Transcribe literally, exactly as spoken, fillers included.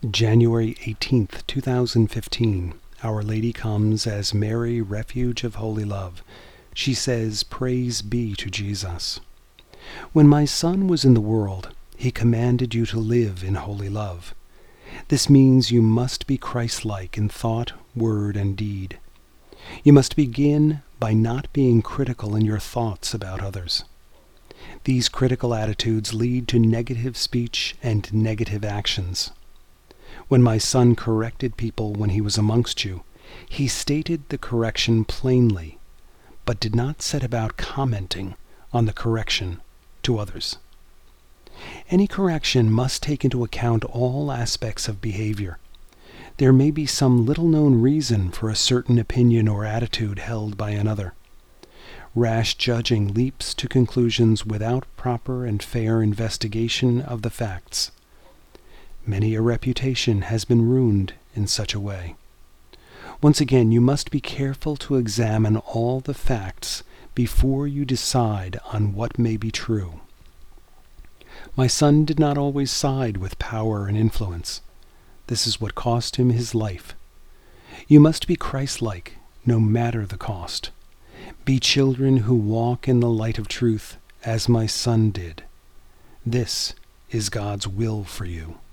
January eighteenth, two thousand fifteen. Our Lady comes as Mary, refuge of holy love. She says, "Praise be to Jesus." When my Son was in the world, he commanded you to live in holy love. This means you must be Christ-like in thought, word, and deed. You must begin by not being critical in your thoughts about others. These critical attitudes lead to negative speech and negative actions. When my Son corrected people when he was amongst you, he stated the correction plainly, but did not set about commenting on the correction to others. Any correction must take into account all aspects of behavior. There may be some little-known reason for a certain opinion or attitude held by another. Rash judging leaps to conclusions without proper and fair investigation of the facts. Many a reputation has been ruined in such a way. Once again, you must be careful to examine all the facts before you decide on what may be true. My Son did not always side with power and influence. This is what cost him his life. You must be Christ-like, no matter the cost. Be children who walk in the light of truth, as my Son did. This is God's will for you.